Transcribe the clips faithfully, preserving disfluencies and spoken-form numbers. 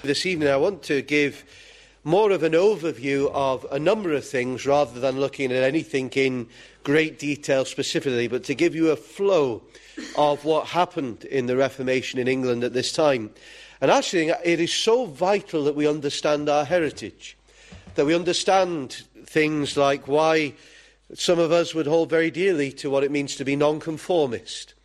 This evening I want to give more of an overview of a number of things rather than looking at anything in great detail specifically, but to give you a flow of what happened in the Reformation in England at this time. And actually it is so vital that we understand our heritage, that we understand things like why some of us would hold very dearly to what it means to be nonconformist,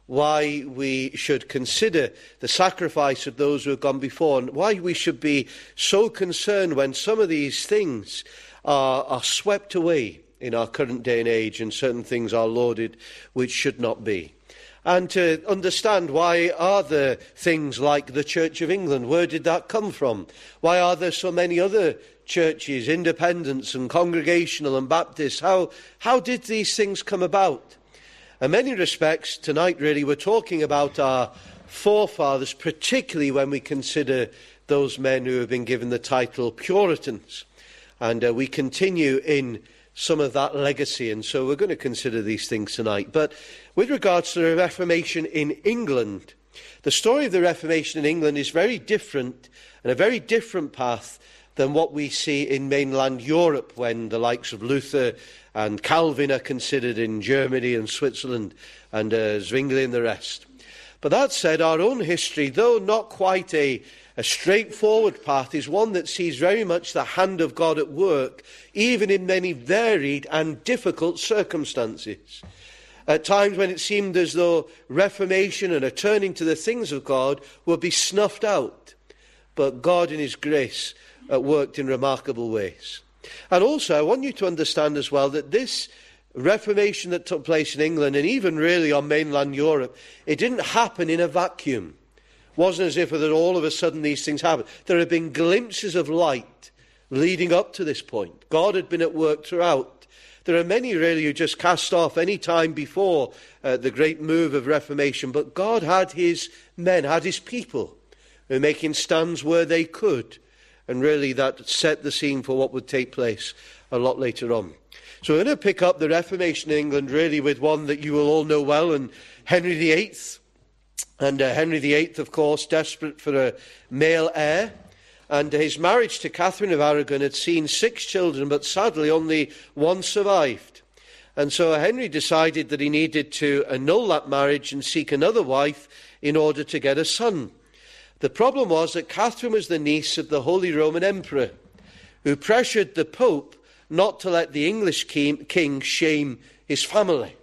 why we should consider the sacrifice of those who have gone before, and why we should be so concerned when some of these things are, are swept away in our current day and age, and certain things are lauded which should not be. And to understand why are there things like the Church of England? Where did that come from? Why are there so many other churches, independents and congregational and Baptist? How, how did these things come about? In many respects, tonight really we're talking about our forefathers, particularly when we consider those men who have been given the title Puritans. And uh, we continue in some of that legacy, and so we're going to consider these things tonight. But with regards to the Reformation in England, the story of the Reformation in England is very different, and a very different path than what we see in mainland Europe, when the likes of Luther and Calvin are considered in Germany and Switzerland and uh, Zwingli and the rest. But that said, our own history, though not quite a, a straightforward path, is one that sees very much the hand of God at work, even in many varied and difficult circumstances. At times when it seemed as though reformation and a turning to the things of God would be snuffed out. But God in his grace uh, worked in remarkable ways. And also I want you to understand as well that this Reformation that took place in England, and even really on mainland Europe, it didn't happen in a vacuum. It wasn't as if that all of a sudden these things happened. There have been glimpses of light leading up to this point. God had been at work throughout. There are many really who just cast off any time before uh, the great move of Reformation, but God had his men, had his people, who were making stands where they could. And really that set the scene for what would take place a lot later on. So we're going to pick up the Reformation in England really with one that you will all know well, and Henry the Eighth. And uh, Henry the Eighth, of course, desperate for a male heir. And his marriage to Catherine of Aragon had seen six children, but sadly only one survived. And so Henry decided that he needed to annul that marriage and seek another wife in order to get a son. The problem was that Catherine was the niece of the Holy Roman Emperor, who pressured the Pope not to let the English king shame his family.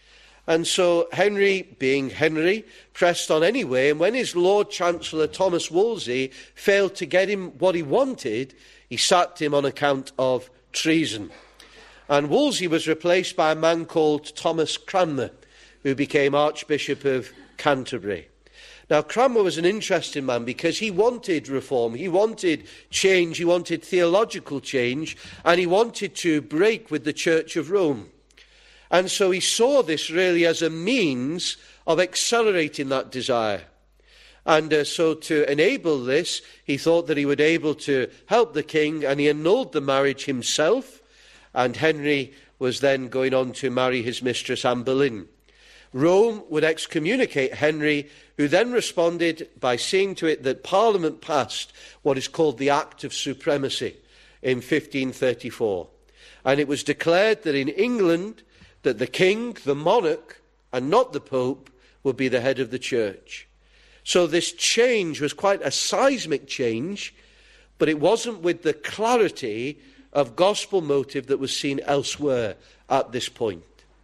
And so Henry, being Henry, pressed on anyway, and when his Lord Chancellor Thomas Wolsey failed to get him what he wanted, he sacked him on account of treason. And Wolsey was replaced by a man called Thomas Cranmer, who became Archbishop of Canterbury. Now, Cranmer was an interesting man because he wanted reform, he wanted change, he wanted theological change, and he wanted to break with the Church of Rome. And so he saw this really as a means of accelerating that desire. And uh, so to enable this, he thought that he would be able to help the king, and he annulled the marriage himself, and Henry was then going on to marry his mistress Anne Boleyn. Rome would excommunicate Henry, who then responded by seeing to it that Parliament passed what is called the Act of Supremacy in fifteen thirty-four. And it was declared that in England, that the king, the monarch, and not the Pope, would be the head of the church. So this change was quite a seismic change, but it wasn't with the clarity of gospel motive that was seen elsewhere at this point.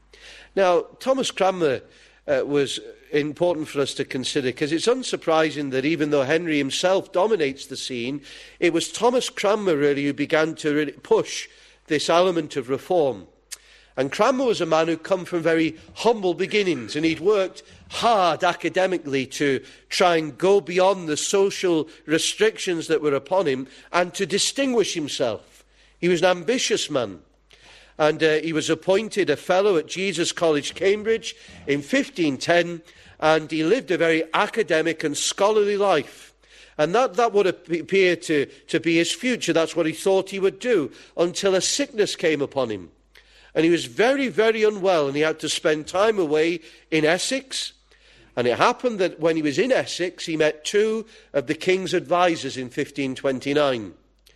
Now, Thomas Cranmer uh, was important for us to consider, because it's unsurprising that even though Henry himself dominates the scene, it was Thomas Cranmer really who began to really push this element of reform. And Cranmer was a man who'd come from very humble beginnings, and he'd worked hard academically to try and go beyond the social restrictions that were upon him and to distinguish himself. He was an ambitious man. And uh, he was appointed a fellow at Jesus College, Cambridge, in fifteen ten, and he lived a very academic and scholarly life. And that, that would appear to, to be his future. That's what he thought he would do, until a sickness came upon him. And he was very, very unwell, and he had to spend time away in Essex. And it happened that when he was in Essex, he met two of the king's advisors in fifteen twenty-nine.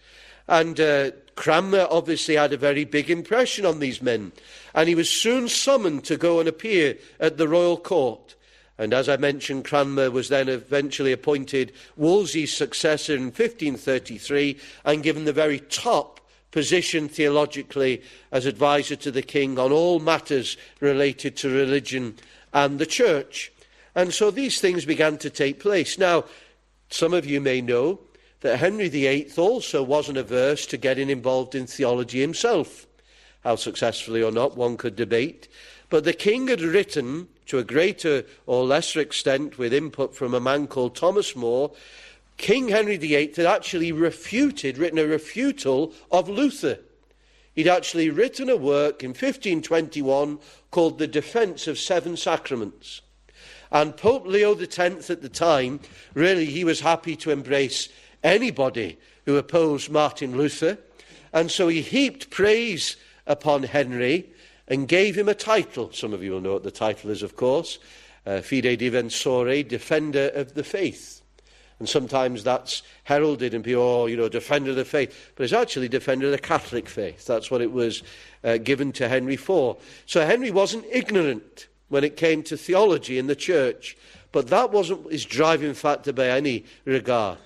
And uh, Cranmer obviously had a very big impression on these men. And he was soon summoned to go and appear at the royal court. And as I mentioned, Cranmer was then eventually appointed Wolsey's successor in fifteen thirty-three and given the very top position theologically as advisor to the king on all matters related to religion and the church. And so these things began to take place. Now, some of you may know that Henry the Eighth also wasn't averse to getting involved in theology himself. How successfully or not, one could debate. But the king had written, to a greater or lesser extent with input from a man called Thomas More, King Henry the Eighth had actually refuted, written a refutal of Luther. He'd actually written a work in fifteen twenty-one called The Defence of Seven Sacraments. And Pope Leo the Tenth at the time, really he was happy to embrace anybody who opposed Martin Luther. And so he heaped praise upon Henry and gave him a title. Some of you will know what the title is, of course. Uh, Fide Defensore, Defender of the Faith. And sometimes that's heralded and people, oh, you know, Defender of the Faith. But it's actually Defender of the Catholic Faith. That's what it was uh, given to Henry for. So Henry wasn't ignorant when it came to theology in the church. But that wasn't his driving factor by any regard.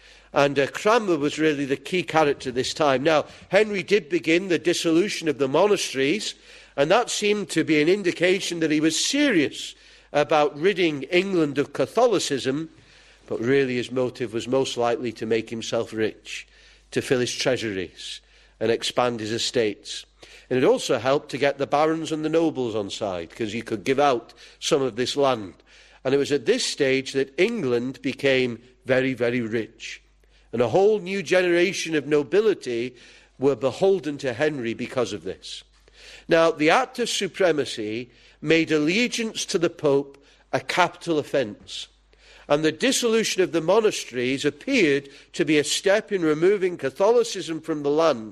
And uh, Cranmer was really the key character this time. Now, Henry did begin the dissolution of the monasteries, and that seemed to be an indication that he was serious about ridding England of Catholicism, but really his motive was most likely to make himself rich, to fill his treasuries and expand his estates. And it also helped to get the barons and the nobles on side, because he could give out some of this land. And it was at this stage that England became very, very rich. And a whole new generation of nobility were beholden to Henry because of this. Now, the Act of Supremacy made allegiance to the Pope a capital offence. And the dissolution of the monasteries appeared to be a step in removing Catholicism from the land.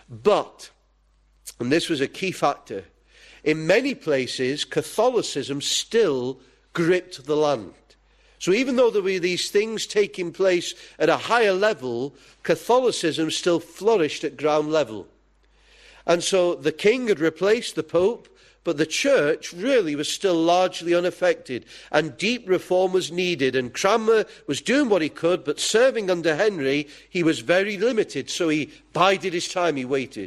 But, and this was a key factor, in many places Catholicism still gripped the land. So even though there were these things taking place at a higher level, Catholicism still flourished at ground level. And so the king had replaced the Pope, but the church really was still largely unaffected, and deep reform was needed. And Cranmer was doing what he could, but serving under Henry, he was very limited. So he bided his time, he waited.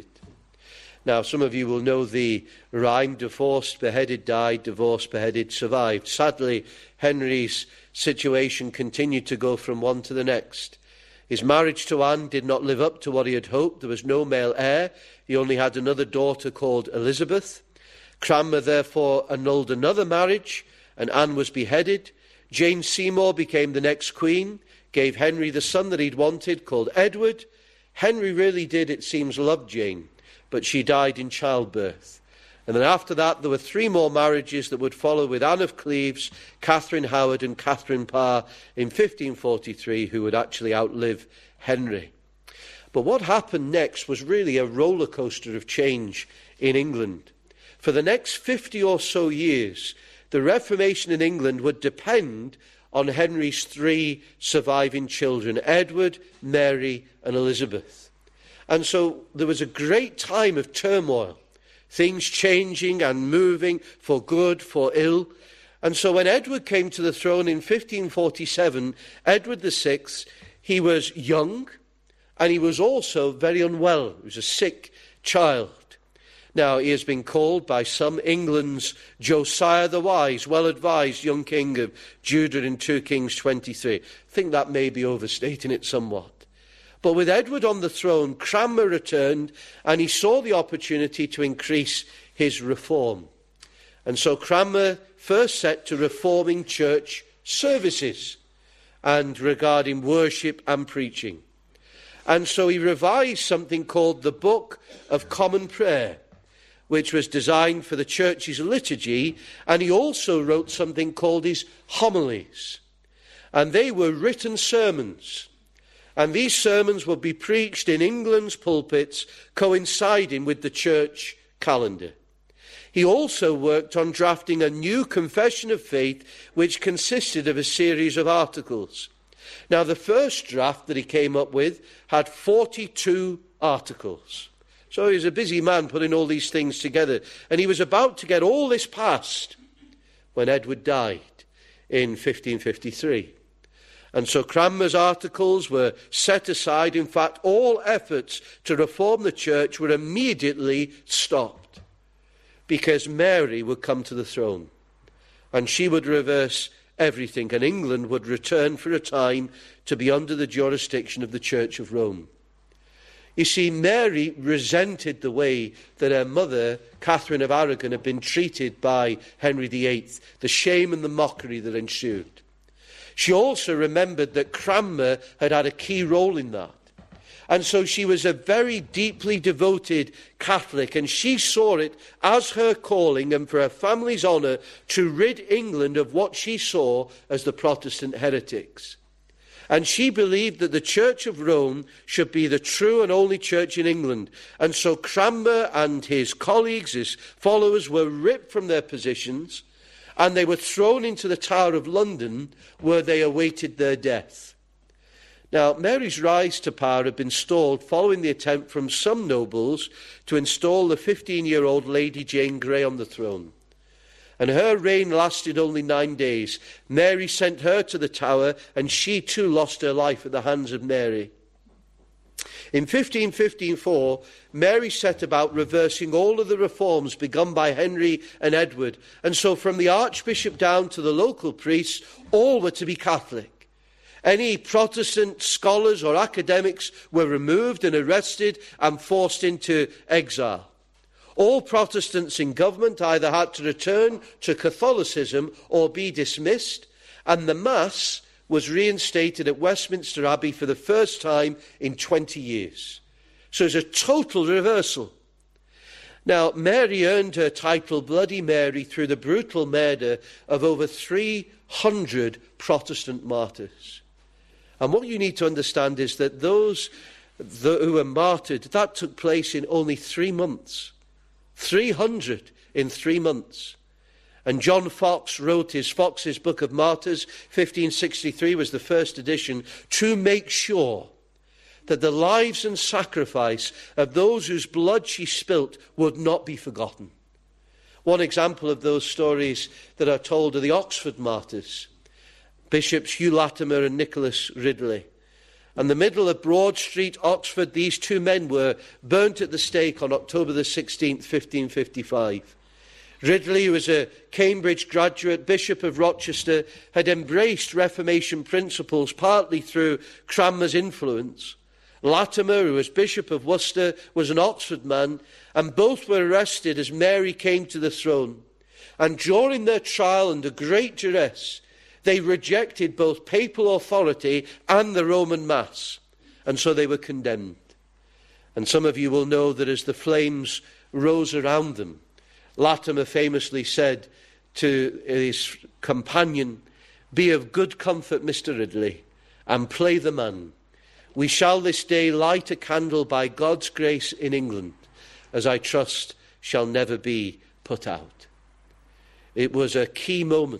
Now, some of you will know the rhyme, divorced, beheaded, died, divorced, beheaded, survived. Sadly, Henry's situation continued to go from one to the next. His marriage to Anne did not live up to what he had hoped. There was no male heir. He only had another daughter called Elizabeth. Cranmer therefore annulled another marriage, and Anne was beheaded. Jane Seymour became the next queen, gave Henry the son that he'd wanted, called Edward. Henry really did, it seems, love Jane, but she died in childbirth. And then after that, there were three more marriages that would follow with Anne of Cleves, Catherine Howard and Catherine Parr in fifteen forty-three, who would actually outlive Henry. But what happened next was really a roller coaster of change in England. For the next fifty or so years, the Reformation in England would depend on Henry's three surviving children, Edward, Mary and Elizabeth. And so there was a great time of turmoil, things changing and moving for good, for ill. And so when Edward came to the throne in fifteen forty-seven, Edward the Sixth, he was young and he was also very unwell. He was a sick child. Now, he has been called by some England's Josiah the Wise, well-advised young king of Judah in two Kings twenty-three. I think that may be overstating it somewhat. But with Edward on the throne, Cranmer returned and he saw the opportunity to increase his reform. And so Cranmer first set to reforming church services and regarding worship and preaching. And so he revised something called the Book of Common Prayer, which was designed for the church's liturgy, and he also wrote something called his homilies. And they were written sermons. And these sermons would be preached in England's pulpits, coinciding with the church calendar. He also worked on drafting a new confession of faith, which consisted of a series of articles. Now, the first draft that he came up with had forty-two articles. So he was a busy man putting all these things together. And he was about to get all this passed when Edward died in fifteen fifty-three. And so Cranmer's articles were set aside. In fact, all efforts to reform the church were immediately stopped, because Mary would come to the throne and she would reverse everything, and England would return for a time to be under the jurisdiction of the Church of Rome. You see, Mary resented the way that her mother, Catherine of Aragon, had been treated by Henry the Eighth, the shame and the mockery that ensued. She also remembered that Cranmer had had a key role in that. And so she was a very deeply devoted Catholic, and she saw it as her calling and for her family's honour to rid England of what she saw as the Protestant heretics. And she believed that the Church of Rome should be the true and only church in England. And so Cranmer and his colleagues, his followers, were ripped from their positions, and they were thrown into the Tower of London, where they awaited their death. Now, Mary's rise to power had been stalled following the attempt from some nobles to install the fifteen-year-old Lady Jane Grey on the throne. And her reign lasted only nine days. Mary sent her to the Tower, and she too lost her life at the hands of Mary. In fifteen fifty-four, Mary set about reversing all of the reforms begun by Henry and Edward. And so from the Archbishop down to the local priests, all were to be Catholic. Any Protestant scholars or academics were removed and arrested and forced into exile. All Protestants in government either had to return to Catholicism or be dismissed, and the Mass was reinstated at Westminster Abbey for the first time in twenty years. So it's a total reversal. Now, Mary earned her title Bloody Mary through the brutal murder of over three hundred Protestant martyrs. And what you need to understand is that those who were martyred, that took place in only three months. three hundred in three months. And John Foxe wrote his Foxe's Book of Martyrs, fifteen sixty-three was the first edition, to make sure that the lives and sacrifice of those whose blood she spilt would not be forgotten. One example of those stories that are told are the Oxford martyrs, Bishops Hugh Latimer and Nicholas Ridley. In the middle of Broad Street, Oxford, these two men were burnt at the stake on October the sixteenth, fifteen fifty-five. Ridley, who was a Cambridge graduate, Bishop of Rochester, had embraced Reformation principles partly through Cranmer's influence. Latimer, who was Bishop of Worcester, was an Oxford man, and both were arrested as Mary came to the throne. And during their trial under great duress, they rejected both papal authority and the Roman Mass, and so they were condemned. And some of you will know that as the flames rose around them, Latimer famously said to his companion, "Be of good comfort, Mister Ridley, and play the man. We shall this day light a candle by God's grace in England, as I trust shall never be put out." It was a key moment.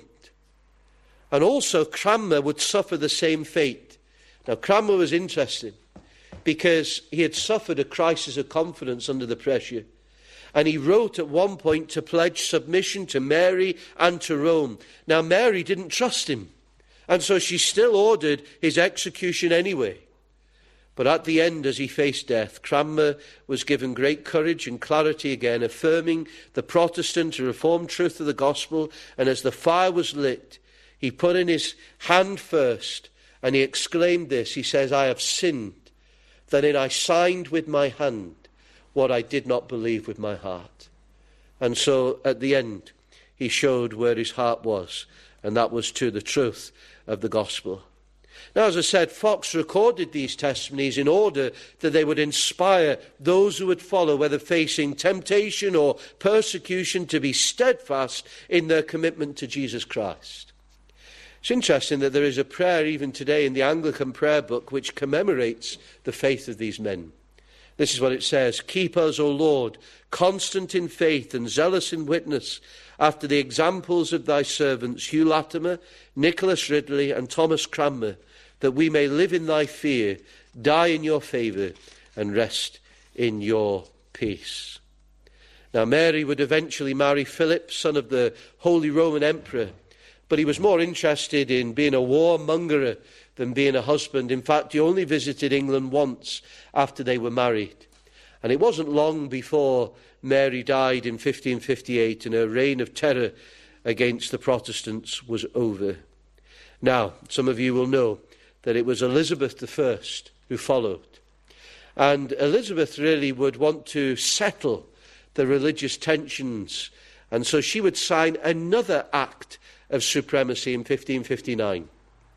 And also Cranmer would suffer the same fate. Now, Cranmer was interesting because he had suffered a crisis of confidence under the pressure. And he wrote at one point to pledge submission to Mary and to Rome. Now, Mary didn't trust him, and so she still ordered his execution anyway. But at the end, as he faced death, Cranmer was given great courage and clarity again, affirming the Protestant and Reformed truth of the gospel. And as the fire was lit, he put in his hand first, and he exclaimed this. He says, "I have sinned, that in I signed with my hand what I did not believe with my heart." And so at the end, he showed where his heart was, and that was to the truth of the gospel. Now, as I said, Foxe recorded these testimonies in order that they would inspire those who would follow, whether facing temptation or persecution, to be steadfast in their commitment to Jesus Christ. It's interesting that there is a prayer even today in the Anglican prayer book which commemorates the faith of these men. This is what it says: "Keep us, O Lord, constant in faith and zealous in witness, after the examples of thy servants Hugh Latimer, Nicholas Ridley and Thomas Cranmer, that we may live in thy fear, die in your favour, and rest in your peace." Now, Mary would eventually marry Philip, son of the Holy Roman Emperor, but he was more interested in being a warmonger than being a husband. In fact, he only visited England once after they were married. And it wasn't long before Mary died in fifteen fifty-eight and her reign of terror against the Protestants was over. Now, some of you will know that it was Elizabeth the First who followed. And Elizabeth really would want to settle the religious tensions. And so she would sign another act of supremacy in fifteen fifty-nine.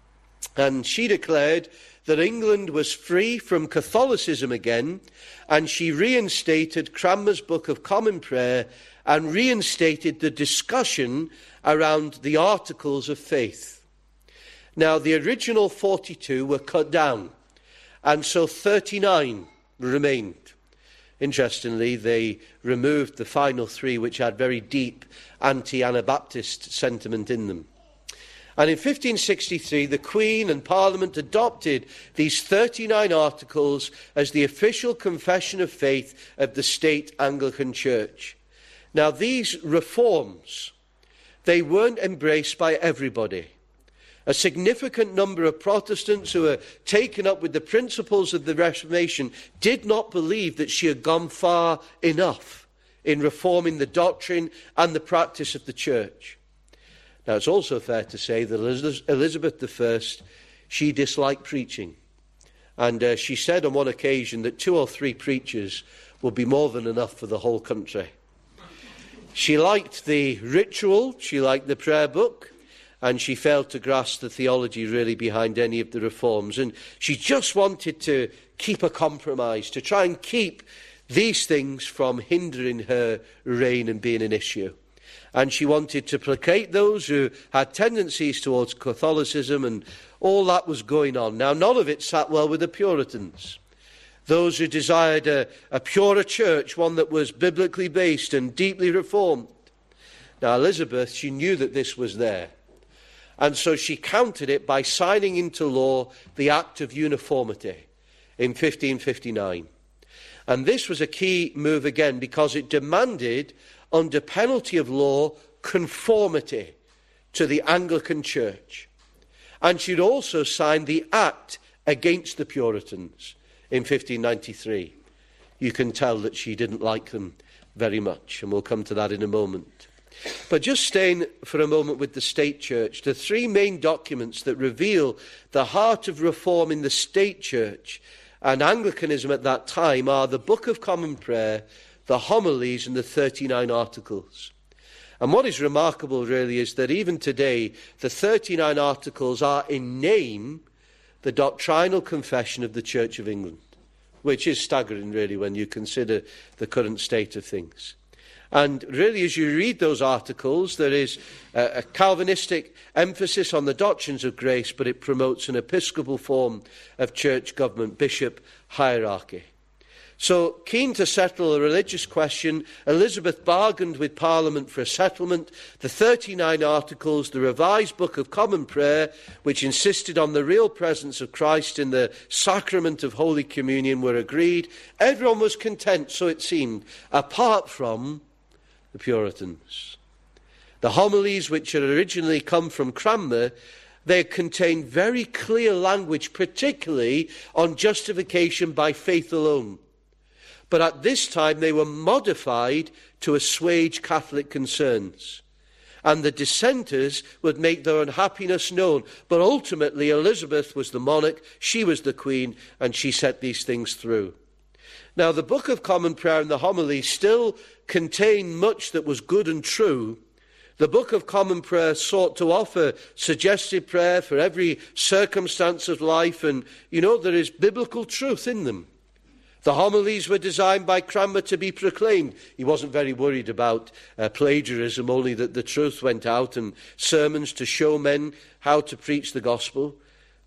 And she declared that England was free from Catholicism again, and she reinstated Cranmer's Book of Common Prayer and reinstated the discussion around the Articles of Faith. Now, the original forty-two were cut down, and so thirty-nine remained. Interestingly, they removed the final three, which had very deep anti-Anabaptist sentiment in them. And in fifteen sixty-three, the Queen and Parliament adopted these thirty-nine articles as the official confession of faith of the state Anglican Church. Now, these reforms, they weren't embraced by everybody. A significant number of Protestants who were taken up with the principles of the Reformation did not believe that she had gone far enough in reforming the doctrine and the practice of the church. Now, it's also fair to say that Elizabeth the First, she disliked preaching. And uh, she said on one occasion that two or three preachers would be more than enough for the whole country. She liked the ritual, she liked the prayer book, and she failed to grasp the theology really behind any of the reforms. And she just wanted to keep a compromise, to try and keep these things from hindering her reign and being an issue. And she wanted to placate those who had tendencies towards Catholicism, and all that was going on. Now, none of it sat well with the Puritans, those who desired a, a purer church, one that was biblically based and deeply reformed. Now, Elizabeth, she knew that this was there. And so she countered it by signing into law the Act of Uniformity in fifteen fifty-nine. And this was a key move again, because it demanded, under penalty of law, conformity to the Anglican Church. And she'd also signed the Act against the Puritans in fifteen ninety-three. You can tell that she didn't like them very much, and we'll come to that in a moment. But just staying for a moment with the state church, the three main documents that reveal the heart of reform in the state church and Anglicanism at that time are the Book of Common Prayer, the homilies, and the thirty-nine articles. And what is remarkable really is that even today, the thirty-nine articles are in name the doctrinal confession of the Church of England, which is staggering really when you consider the current state of things. And really, as you read those articles, there is a, a Calvinistic emphasis on the doctrines of grace, but it promotes an episcopal form of church government, bishop hierarchy. So, keen to settle a religious question, Elizabeth bargained with Parliament for a settlement. The thirty-nine articles, the revised Book of Common Prayer, which insisted on the real presence of Christ in the sacrament of Holy Communion, were agreed. Everyone was content, so it seemed, apart from the Puritans. The homilies, which had originally come from Cranmer, they contained very clear language, particularly on justification by faith alone. But at this time they were modified to assuage Catholic concerns. And the dissenters would make their unhappiness known. But ultimately Elizabeth was the monarch, she was the queen, and she set these things through. Now, the Book of Common Prayer and the homilies still contain much that was good and true. The Book of Common Prayer sought to offer suggested prayer for every circumstance of life, and, you know, there is biblical truth in them. The homilies were designed by Cranmer to be proclaimed. He wasn't very worried about uh, plagiarism, only that the truth went out, and sermons to show men how to preach the gospel.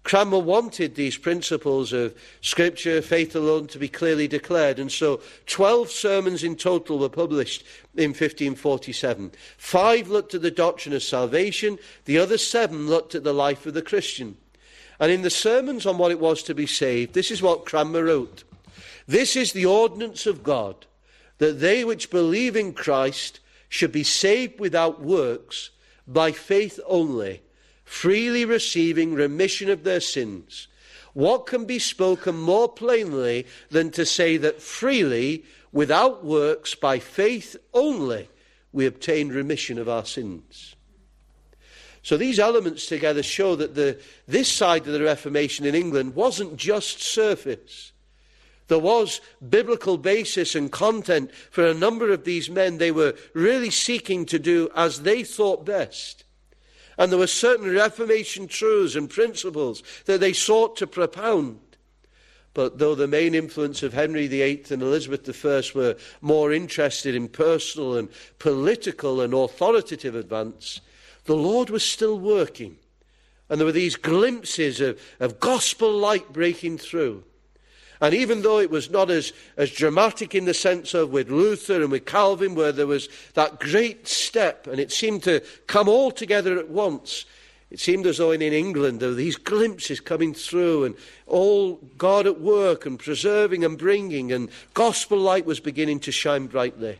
Cranmer wanted these principles of Scripture, faith alone, to be clearly declared. And so twelve sermons in total were published in fifteen forty-seven. Five looked at the doctrine of salvation. The other seven looked at the life of the Christian. And in the sermons on what it was to be saved, this is what Cranmer wrote. This is the ordinance of God, that they which believe in Christ should be saved without works, by faith only, freely receiving remission of their sins. What can be spoken more plainly than to say that freely, without works, by faith only, we obtain remission of our sins? So these elements together show that the, this side of the Reformation in England wasn't just surface. There was biblical basis and content for a number of these men. They were really seeking to do as they thought best. And there were certain Reformation truths and principles that they sought to propound. But though the main influence of Henry the Eighth and Elizabeth the First were more interested in personal and political and authoritative advance, the Lord was still working. And there were these glimpses of, of gospel light breaking through. And even though it was not as, as dramatic in the sense of with Luther and with Calvin, where there was that great step and it seemed to come all together at once, it seemed as though in, in England there were these glimpses coming through and all God at work and preserving and bringing, and gospel light was beginning to shine brightly.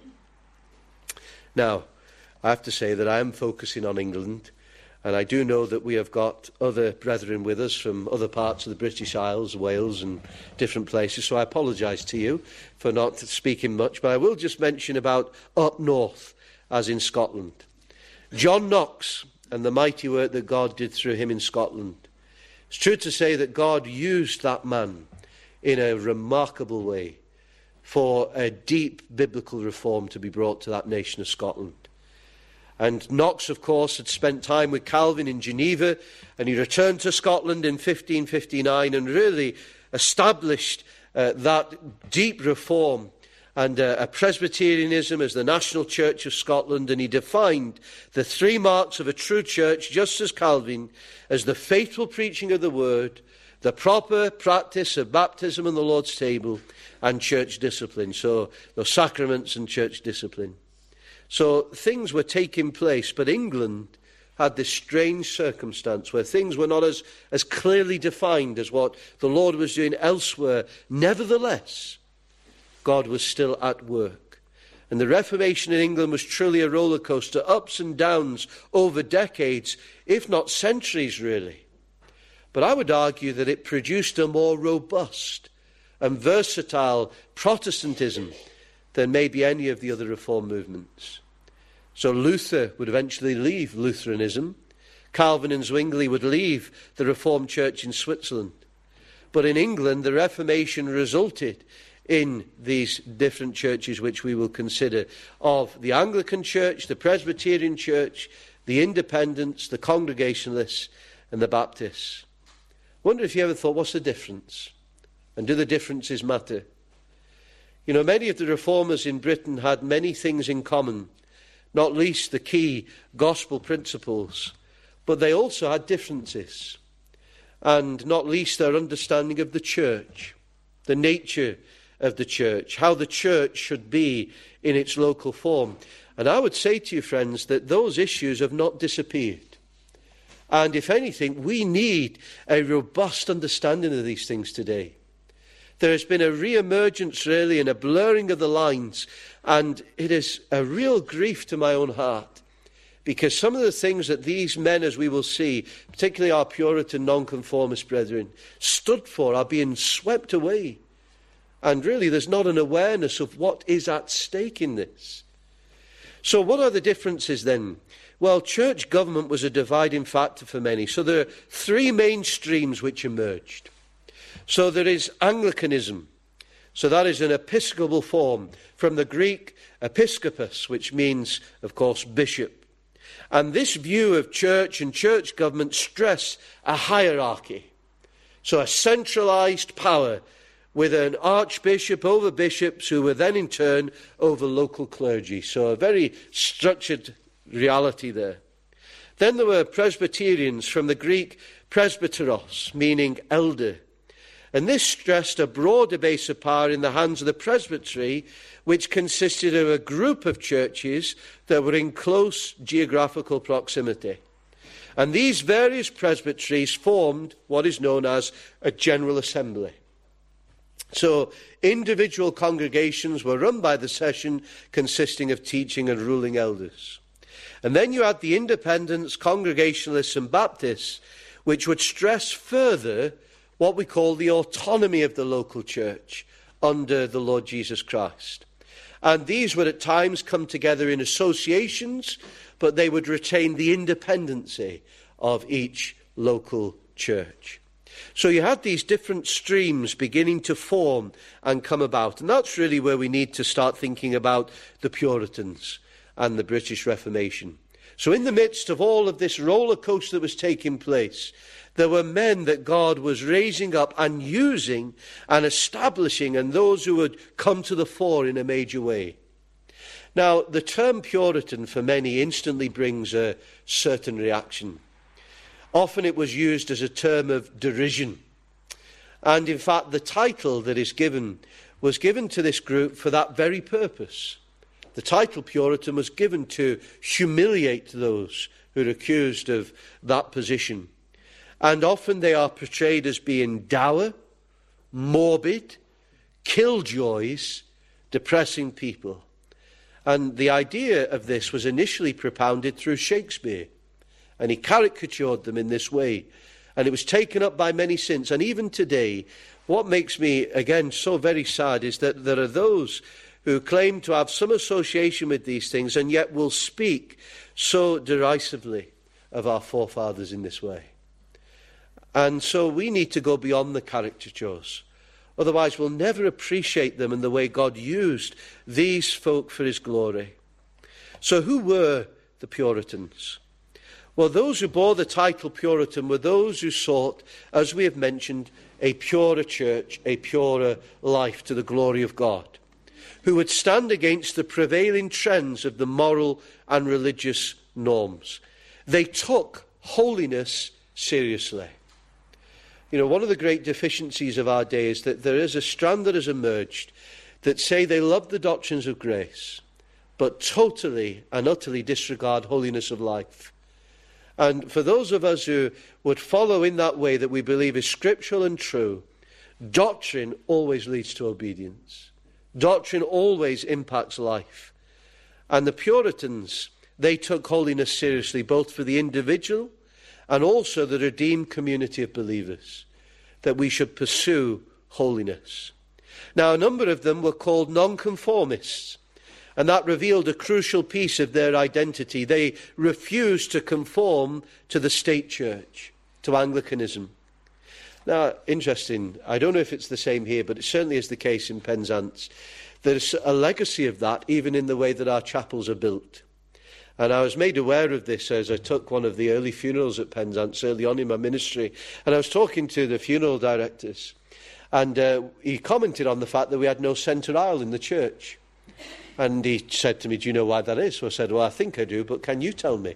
Now, I have to say that I am focusing on England. And I do know that we have got other brethren with us from other parts of the British Isles, Wales and different places. So I apologise to you for not speaking much. But I will just mention about up north, as in Scotland. John Knox and the mighty work that God did through him in Scotland. It's true to say that God used that man in a remarkable way for a deep biblical reform to be brought to that nation of Scotland. And Knox, of course, had spent time with Calvin in Geneva, and he returned to Scotland in fifteen fifty-nine and really established uh, that deep reform and uh, a Presbyterianism as the national church of Scotland. And he defined the three marks of a true church, just as Calvin, as the faithful preaching of the word, the proper practice of baptism and the Lord's table, and church discipline. So the sacraments and church discipline. So things were taking place, but England had this strange circumstance where things were not as, as clearly defined as what the Lord was doing elsewhere. Nevertheless, God was still at work. And the Reformation in England was truly a roller coaster, ups and downs over decades, if not centuries really. But I would argue that it produced a more robust and versatile Protestantism than maybe any of the other reform movements. So Luther would eventually leave Lutheranism. Calvin and Zwingli would leave the Reformed Church in Switzerland. But in England, the Reformation resulted in these different churches which we will consider, of the Anglican Church, the Presbyterian Church, the Independents, the Congregationalists, and the Baptists. I wonder if you ever thought, what's the difference? And do the differences matter? You know, many of the reformers in Britain had many things in common, not least the key gospel principles, but they also had differences, and not least their understanding of the church, the nature of the church, how the church should be in its local form. And I would say to you, friends, that those issues have not disappeared. And if anything, we need a robust understanding of these things today. There has been a re-emergence, really, and a blurring of the lines. And it is a real grief to my own heart, because some of the things that these men, as we will see, particularly our Puritan nonconformist brethren, stood for are being swept away. And really, there's not an awareness of what is at stake in this. So what are the differences then? Well, church government was a dividing factor for many. So there are three main streams which emerged. So there is Anglicanism. So that is an episcopal form, from the Greek episkopos, which means, of course, bishop. And this view of church and church government stressed a hierarchy. So a centralized power with an archbishop over bishops who were then in turn over local clergy. So a very structured reality there. Then there were Presbyterians, from the Greek presbyteros, meaning elder. And this stressed a broader base of power in the hands of the presbytery, which consisted of a group of churches that were in close geographical proximity. And these various presbyteries formed what is known as a general assembly. So individual congregations were run by the session, consisting of teaching and ruling elders. And then you had the independents, Congregationalists and Baptists, which would stress further what we call the autonomy of the local church under the Lord Jesus Christ. And these would at times come together in associations, but they would retain the independency of each local church. So you had these different streams beginning to form and come about. And that's really where we need to start thinking about the Puritans and the British Reformation. So in the midst of all of this roller coaster that was taking place, there were men that God was raising up and using and establishing, and those who would come to the fore in a major way. Now, the term Puritan for many instantly brings a certain reaction. Often it was used as a term of derision. And in fact, the title that is given was given to this group for that very purpose. The title Puritan was given to humiliate those who are accused of that position. And often they are portrayed as being dour, morbid, killjoys, depressing people. And the idea of this was initially propounded through Shakespeare. And he caricatured them in this way. And it was taken up by many since. And even today, what makes me, again, so very sad is that there are those who claim to have some association with these things and yet will speak so derisively of our forefathers in this way. And so we need to go beyond the caricatures. Otherwise, we'll never appreciate them in the way God used these folk for his glory. So who were the Puritans? Well, those who bore the title Puritan were those who sought, as we have mentioned, a purer church, a purer life to the glory of God, who would stand against the prevailing trends of the moral and religious norms. They took holiness seriously. You know, one of the great deficiencies of our day is that there is a strand that has emerged that say they love the doctrines of grace, but totally and utterly disregard holiness of life. And for those of us who would follow in that way that we believe is scriptural and true, doctrine always leads to obedience. Doctrine always impacts life. And the Puritans, they took holiness seriously, both for the individual and also the redeemed community of believers, that we should pursue holiness. Now, a number of them were called nonconformists, and that revealed a crucial piece of their identity. They refused to conform to the state church, to Anglicanism. Now, interesting, I don't know if it's the same here, but it certainly is the case in Penzance. There's a legacy of that, even in the way that our chapels are built. And I was made aware of this as I took one of the early funerals at Penzance early on in my ministry. And I was talking to the funeral directors. And uh, he commented on the fact that we had no centre aisle in the church. And he said to me, do you know why that is? So I said, well, I think I do, but can you tell me?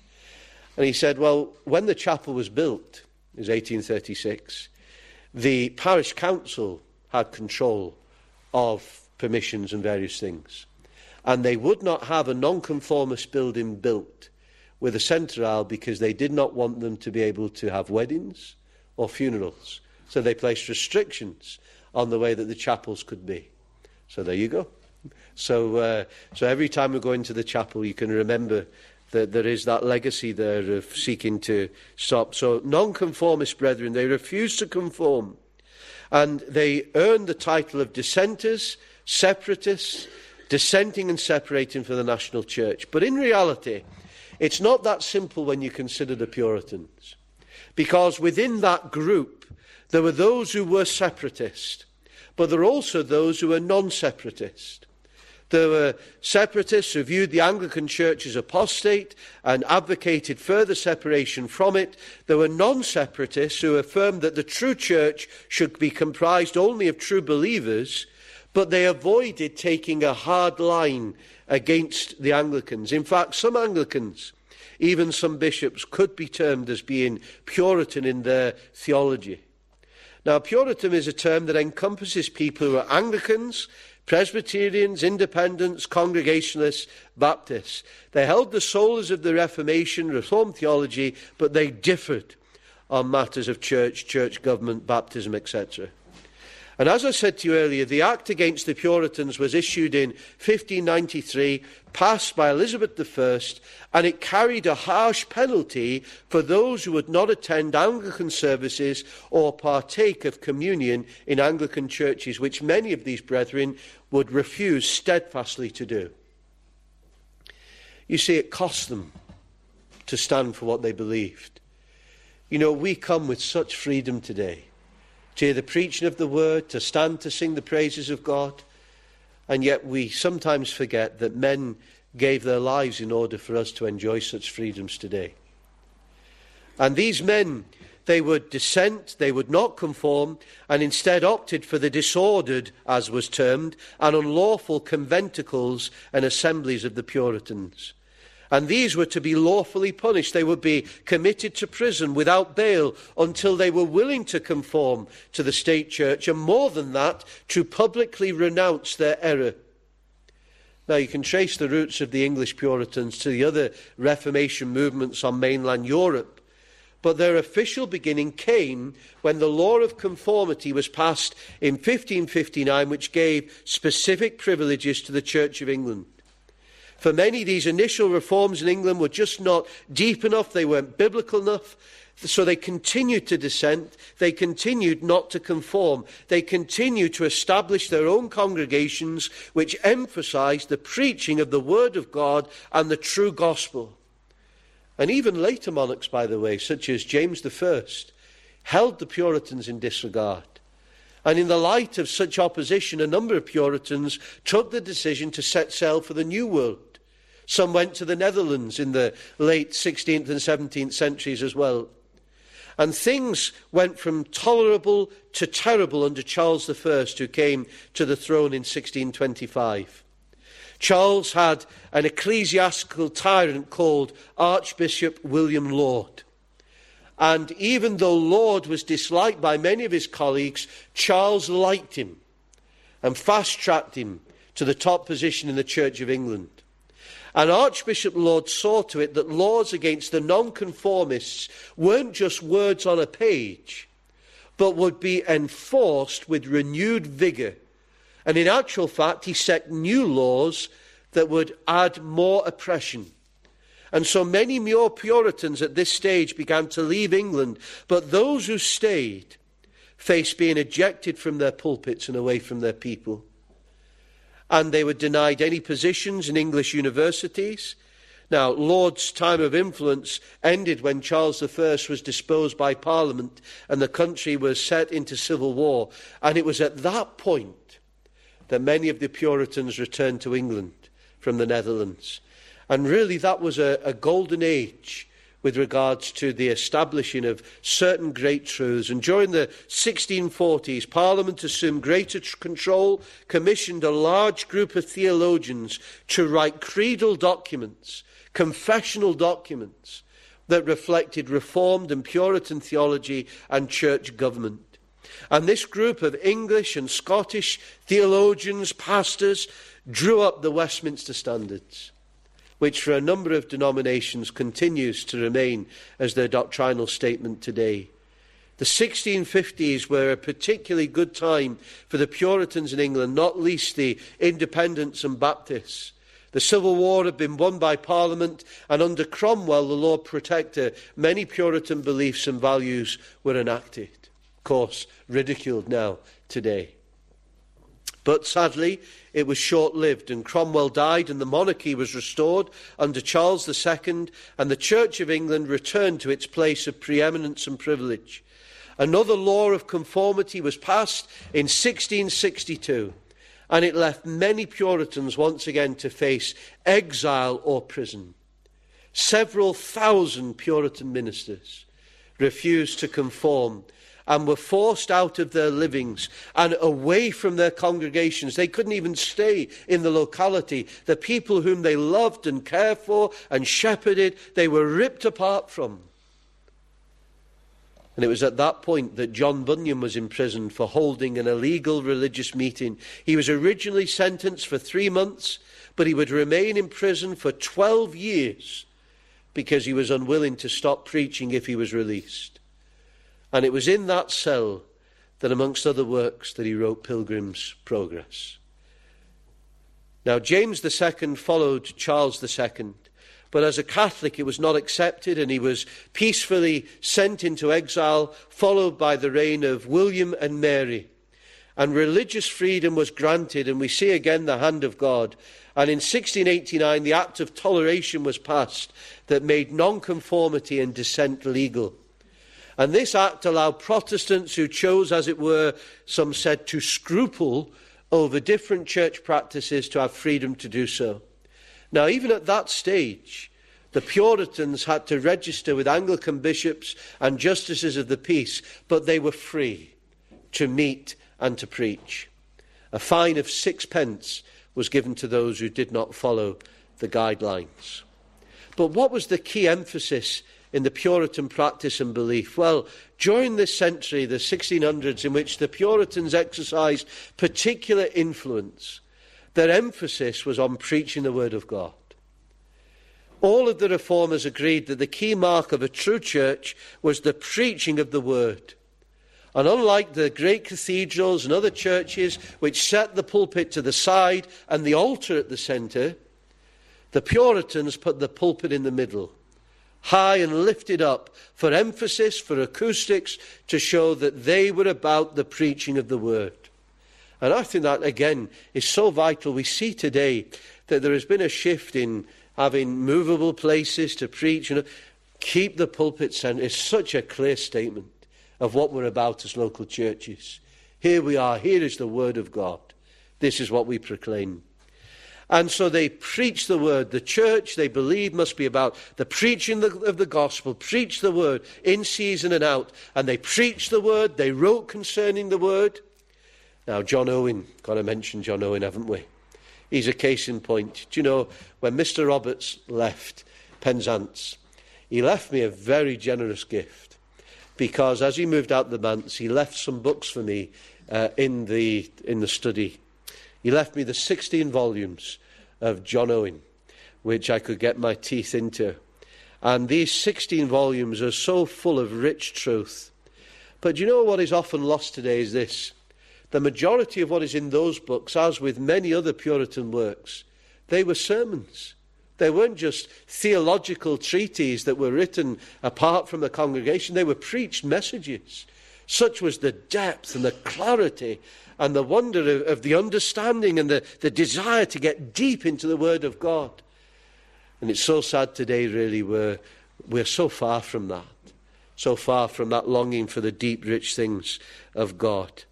And he said, well, when the chapel was built, it was eighteen thirty-six, the parish council had control of permissions and various things. And they would not have a nonconformist building built with a centre aisle because they did not want them to be able to have weddings or funerals. So they placed restrictions on the way that the chapels could be. So there you go. So, uh, so every time we go into the chapel, you can remember that there is that legacy there of seeking to stop. So nonconformist brethren, they refused to conform. And they earned the title of dissenters, separatists, dissenting and separating from the national church. But in reality, it's not that simple when you consider the Puritans. Because within that group, there were those who were separatist, but there were also those who were non-separatist. There were separatists who viewed the Anglican Church as apostate and advocated further separation from it. There were non-separatists who affirmed that the true church should be comprised only of true believers, but they avoided taking a hard line against the Anglicans. In fact, some Anglicans even some bishops could be termed as being Puritan in their theology. Now, Puritan is a term that encompasses people who are Anglicans, Presbyterians, Independents, Congregationalists, Baptists. They held the solas of the Reformation, Reformed theology, but they differed on matters of church, church government, baptism, et cetera. And as I said to you earlier, the Act against the Puritans was issued in fifteen ninety-three, passed by Elizabeth the First, and it carried a harsh penalty for those who would not attend Anglican services or partake of communion in Anglican churches, which many of these brethren would refuse steadfastly to do. You see, it cost them to stand for what they believed. You know, we come with such freedom today to hear the preaching of the word, to stand to sing the praises of God, and yet we sometimes forget that men gave their lives in order for us to enjoy such freedoms today. And these men, they would dissent, they would not conform, and instead opted for the disordered, as was termed, and unlawful conventicles and assemblies of the Puritans. And these were to be lawfully punished. They would be committed to prison without bail until they were willing to conform to the state church, and more than that, to publicly renounce their error. Now, you can trace the roots of the English Puritans to the other Reformation movements on mainland Europe, but their official beginning came when the law of conformity was passed in fifteen fifty-nine, which gave specific privileges to the Church of England. For many, these initial reforms in England were just not deep enough, they weren't biblical enough, so they continued to dissent, they continued not to conform, they continued to establish their own congregations which emphasised the preaching of the Word of God and the true gospel. And even later monarchs, by the way, such as James the First, held the Puritans in disregard. And in the light of such opposition, a number of Puritans took the decision to set sail for the New World. Some went to the Netherlands in the late sixteenth and seventeenth centuries as well. And things went from tolerable to terrible under Charles the First, who came to the throne in sixteen twenty-five. Charles had an ecclesiastical tyrant called Archbishop William Laud. And even though Laud was disliked by many of his colleagues, Charles liked him and fast-tracked him to the top position in the Church of England. And Archbishop Laud saw to it that laws against the nonconformists weren't just words on a page, but would be enforced with renewed vigour. And in actual fact, he set new laws that would add more oppression. And so many more Puritans at this stage began to leave England, but those who stayed faced being ejected from their pulpits and away from their people. And they were denied any positions in English universities. Now, Laud's time of influence ended when Charles the First was disposed by Parliament and the country was set into civil war. And it was at that point that many of the Puritans returned to England from the Netherlands. And really that was a, a golden age with regards to the establishing of certain great truths. And during the sixteen forties, Parliament assumed greater tr- control, commissioned a large group of theologians to write creedal documents, confessional documents, that reflected Reformed and Puritan theology and church government. And this group of English and Scottish theologians, pastors, drew up the Westminster Standards, which for a number of denominations continues to remain as their doctrinal statement today. The sixteen fifties were a particularly good time for the Puritans in England, not least the Independents and Baptists. The Civil War had been won by Parliament, and under Cromwell, the Lord Protector, many Puritan beliefs and values were enacted. Of course, ridiculed now today. But sadly, it was short-lived, and Cromwell died and the monarchy was restored under Charles the Second, and the Church of England returned to its place of preeminence and privilege. Another law of conformity was passed in sixteen sixty-two, and it left many Puritans once again to face exile or prison. Several thousand Puritan ministers refused to conform, and were forced out of their livings and away from their congregations. They couldn't even stay in the locality. The people whom they loved and cared for and shepherded, they were ripped apart from. And it was at that point that John Bunyan was imprisoned for holding an illegal religious meeting. He was originally sentenced for three months, but he would remain in prison for twelve years because he was unwilling to stop preaching if he was released. And it was in that cell that, amongst other works, that he wrote Pilgrim's Progress. Now, James the Second followed Charles the Second. But as a Catholic, it was not accepted, and he was peacefully sent into exile, followed by the reign of William and Mary. And religious freedom was granted, and we see again the hand of God. And in sixteen eighty-nine, the Act of Toleration was passed that made nonconformity and dissent legal. And this act allowed Protestants who chose, as it were, some said, to scruple over different church practices to have freedom to do so. Now, even at that stage, the Puritans had to register with Anglican bishops and justices of the peace, but they were free to meet and to preach. A fine of sixpence was given to those who did not follow the guidelines. But what was the key emphasis in the Puritan practice and belief? Well, during this century, the sixteen hundreds, in which the Puritans exercised particular influence, their emphasis was on preaching the word of God. All of the reformers agreed that the key mark of a true church was the preaching of the word. And unlike the great cathedrals and other churches which set the pulpit to the side and the altar at the centre, the Puritans put the pulpit in the middle, high and lifted up, for emphasis, for acoustics, to show that they were about the preaching of the word. And I think that, again, is so vital. We see today that there has been a shift in having movable places to preach. You know, keep the pulpit centre. It's such a clear statement of what we're about as local churches. Here we are. Here is the word of God. This is what we proclaim. And so they preach the word. The church, they believe, must be about the preaching of the gospel. Preach the word in season and out. And they preach the word. They wrote concerning the word. Now, John Owen, got to mention John Owen, haven't we? He's a case in point. Do you know, when Mister Roberts left Penzance, he left me a very generous gift, because as he moved out the manse, he left some books for me uh, in the in the study. He left me the sixteen volumes of John Owen, which I could get my teeth into. And these sixteen volumes are so full of rich truth. But do you know what is often lost today is this? The majority of what is in those books, as with many other Puritan works, they were sermons. They weren't just theological treatises that were written apart from the congregation. They were preached messages. Such was the depth and the clarity and the wonder of, of the understanding and the, the desire to get deep into the Word of God. And it's so sad today, really, we're, we're so far from that. So far from that longing for the deep, rich things of God.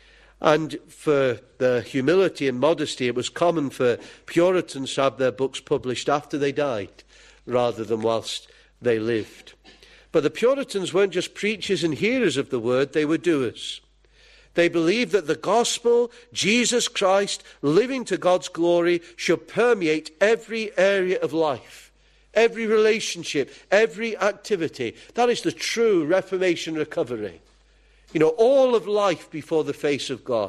And for the humility and modesty, it was common for Puritans to have their books published after they died, rather than whilst they lived. But the Puritans weren't just preachers and hearers of the word, they were doers. They believed that the gospel, Jesus Christ, living to God's glory, should permeate every area of life, every relationship, every activity. That is the true Reformation recovery. You know, all of life before the face of God.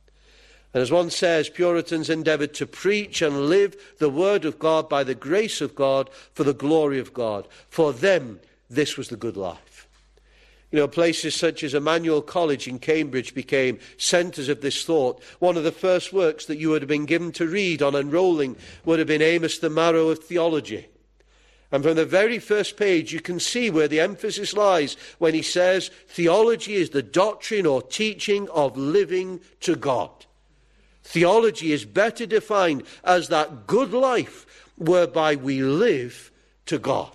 And as one says, Puritans endeavoured to preach and live the word of God by the grace of God for the glory of God. For them, this was the good life. You know, places such as Emmanuel College in Cambridge became centres of this thought. One of the first works that you would have been given to read on enrolling would have been Amos the Marrow of Theology. And from the very first page, you can see where the emphasis lies when he says, theology is the doctrine or teaching of living to God. Theology is better defined as that good life whereby we live to God.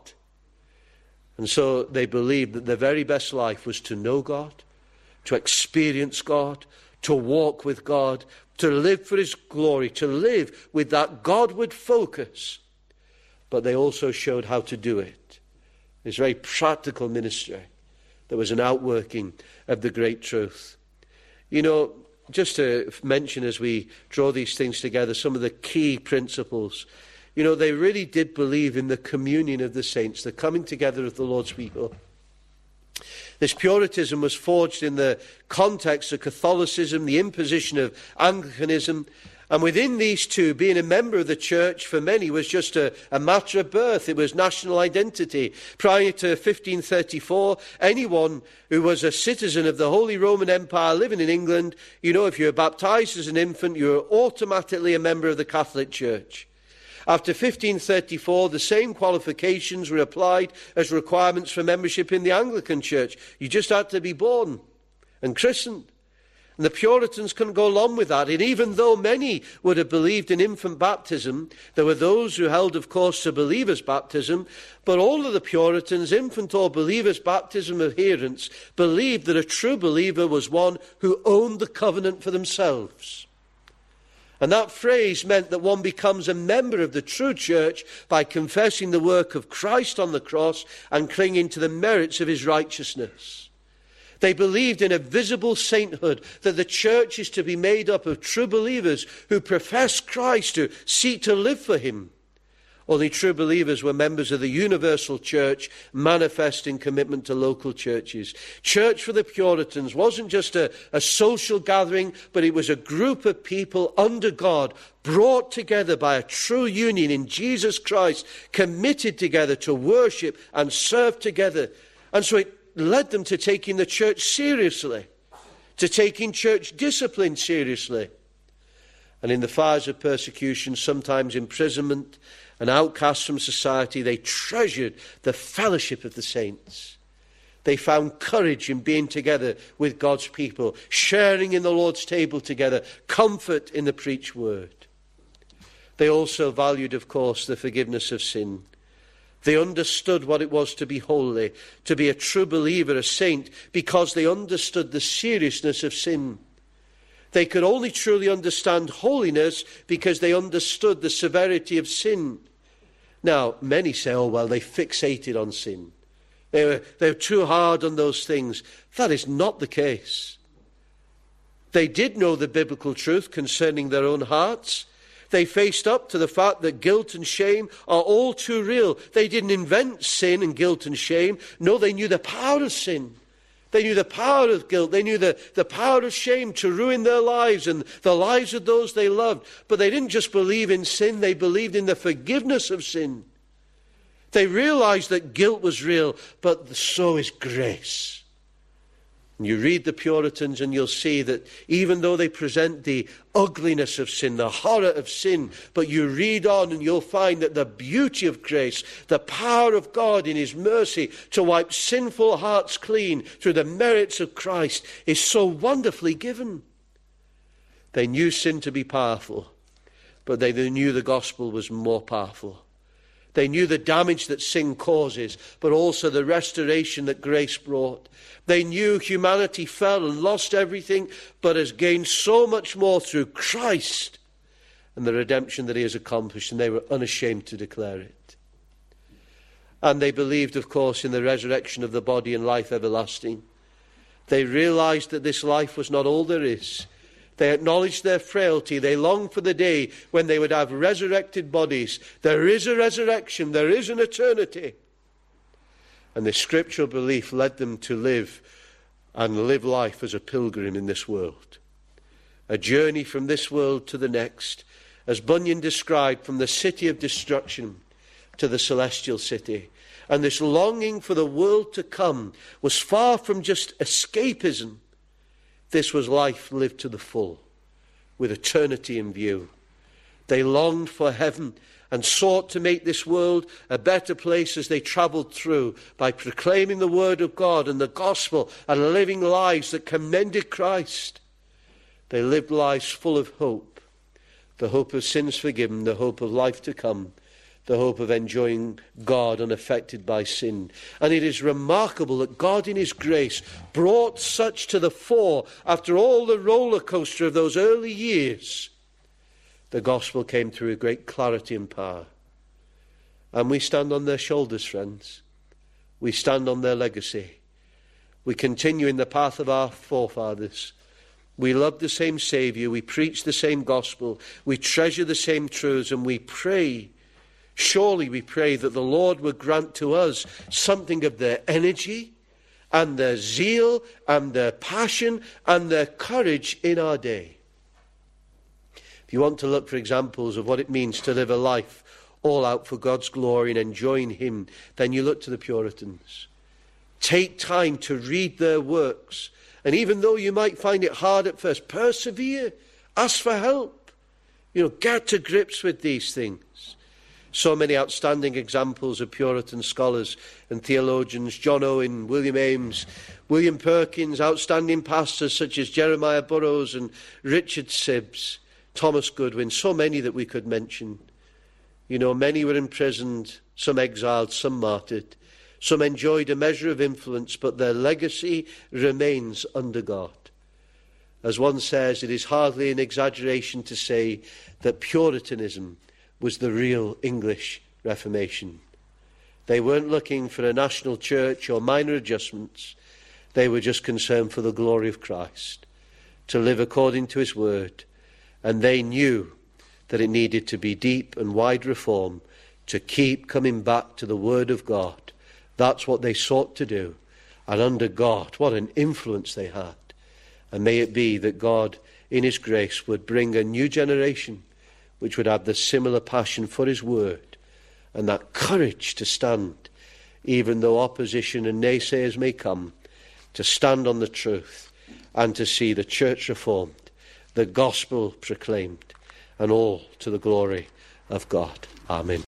And so they believed that the very best life was to know God, to experience God, to walk with God, to live for his glory, to live with that Godward focus. But they also showed how to do it. It's very practical ministry. There was an outworking of the great truth. You know, just to mention as we draw these things together, some of the key principles. You know, they really did believe in the communion of the saints, the coming together of the Lord's people. This Puritanism was forged in the context of Catholicism, the imposition of Anglicanism, and within these two, being a member of the church for many was just a, a matter of birth. It was national identity. Prior to fifteen thirty-four, anyone who was a citizen of the Holy Roman Empire living in England, you know, if you were baptized as an infant, you were automatically a member of the Catholic Church. After fifteen thirty-four, the same qualifications were applied as requirements for membership in the Anglican Church. You just had to be born and christened. And the Puritans couldn't go along with that. And even though many would have believed in infant baptism, there were those who held, of course, to believer's baptism. But all of the Puritans, infant or believer's baptism adherents, believed that a true believer was one who owned the covenant for themselves. And that phrase meant that one becomes a member of the true church by confessing the work of Christ on the cross and clinging to the merits of his righteousness. They believed in a visible sainthood, that the church is to be made up of true believers who profess Christ, who seek to live for him. Only true believers were members of the universal church, manifesting commitment to local churches. Church for the Puritans wasn't just a, a social gathering, but it was a group of people under God, brought together by a true union in Jesus Christ, committed together to worship and serve together. And so it led them to taking the church seriously, to taking church discipline seriously. And in the fires of persecution, sometimes imprisonment and outcasts from society, they treasured the fellowship of the saints. They found courage in being together with God's people, sharing in the Lord's table together, comfort in the preached word. They also valued, of course, the forgiveness of sin. They understood what it was to be holy, to be a true believer, a saint, because they understood the seriousness of sin. They could only truly understand holiness because they understood the severity of sin. Now, many say, oh, well, they fixated on sin. They were, they were too hard on those things. That is not the case. They did know the biblical truth concerning their own hearts. They faced up to the fact that guilt and shame are all too real. They didn't invent sin and guilt and shame. No, they knew the power of sin. They knew the power of guilt. They knew the, the power of shame to ruin their lives and the lives of those they loved. But they didn't just believe in sin. They believed in the forgiveness of sin. They realized that guilt was real, but so is grace. You read the Puritans and you'll see that even though they present the ugliness of sin, the horror of sin, but you read on and you'll find that the beauty of grace, the power of God in his mercy to wipe sinful hearts clean through the merits of Christ is so wonderfully given. They knew sin to be powerful, but they knew the gospel was more powerful. They knew the damage that sin causes, but also the restoration that grace brought. They knew humanity fell and lost everything, but has gained so much more through Christ and the redemption that he has accomplished, and they were unashamed to declare it. And they believed, of course, in the resurrection of the body and life everlasting. They realized that this life was not all there is. They acknowledged their frailty. They longed for the day when they would have resurrected bodies. There is a resurrection. There is an eternity. And this scriptural belief led them to live and live life as a pilgrim in this world. A journey from this world to the next. As Bunyan described, from the city of destruction to the celestial city. And this longing for the world to come was far from just escapism. This was life lived to the full, with eternity in view. They longed for heaven and sought to make this world a better place as they travelled through by proclaiming the word of God and the gospel and living lives that commended Christ. They lived lives full of hope, the hope of sins forgiven, the hope of life to come, the hope of enjoying God unaffected by sin. And it is remarkable that God in his grace brought such to the fore after all the roller coaster of those early years. The gospel came through with great clarity and power. And we stand on their shoulders, friends. We stand on their legacy. We continue in the path of our forefathers. We love the same Saviour. We preach the same gospel. We treasure the same truths, and we pray, surely we pray that the Lord would grant to us something of their energy and their zeal and their passion and their courage in our day. If you want to look for examples of what it means to live a life all out for God's glory and enjoying him, then you look to the Puritans. Take time to read their works. And even though you might find it hard at first, persevere. Ask for help. You know, get to grips with these things. So many outstanding examples of Puritan scholars and theologians. John Owen, William Ames, William Perkins, outstanding pastors such as Jeremiah Burroughs and Richard Sibbes, Thomas Goodwin, so many that we could mention. You know, many were imprisoned, some exiled, some martyred. Some enjoyed a measure of influence, but their legacy remains under God. As one says, it is hardly an exaggeration to say that Puritanism was the real English Reformation. They weren't looking for a national church or minor adjustments. They were just concerned for the glory of Christ, to live according to his word. And they knew that it needed to be deep and wide reform to keep coming back to the word of God. That's what they sought to do. And under God, what an influence they had. And may it be that God, in his grace, would bring a new generation which would have the similar passion for his word and that courage to stand, even though opposition and naysayers may come, to stand on the truth and to see the church reformed, the gospel proclaimed, and all to the glory of God. Amen.